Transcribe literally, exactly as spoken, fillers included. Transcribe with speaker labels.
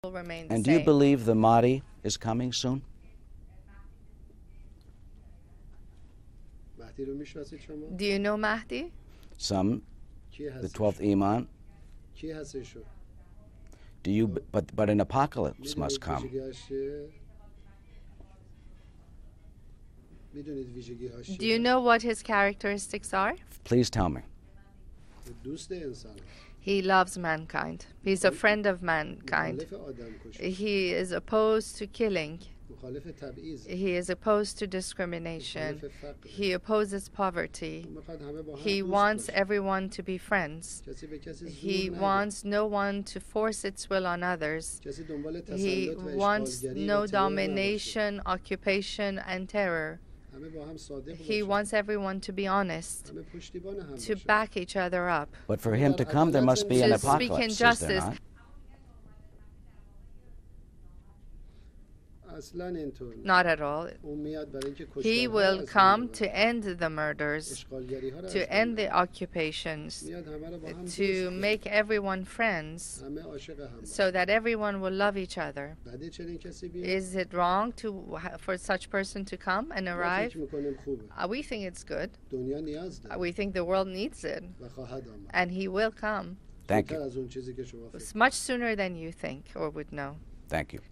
Speaker 1: will remain the
Speaker 2: And
Speaker 1: same.
Speaker 2: do you believe the Mahdi is coming soon?
Speaker 1: Do you know Mahdi?
Speaker 2: Some, the twelfth Imam. Do you? But but an apocalypse must come.
Speaker 1: Do you know what his characteristics are?
Speaker 2: Please tell me.
Speaker 1: He loves mankind. He's a friend of mankind. He is opposed to killing. He is opposed to discrimination. He opposes poverty. He wants everyone to be friends. He wants no one to force its will on others. He wants no domination, occupation, and terror. He wants everyone to be honest, to back each other up.
Speaker 2: But for him to come, there must be an
Speaker 1: To
Speaker 2: apocalypse,
Speaker 1: speak in
Speaker 2: is there
Speaker 1: justice.
Speaker 2: not?
Speaker 1: Not at all. He will come to end the murders, to end the occupations, to make everyone friends, so that everyone will love each other. Is it wrong to for such person to come and arrive? Uh, we think it's good. Uh, we think the world needs it, and he will come.
Speaker 2: Thank you.
Speaker 1: It's much sooner than you think or would know.
Speaker 2: Thank you.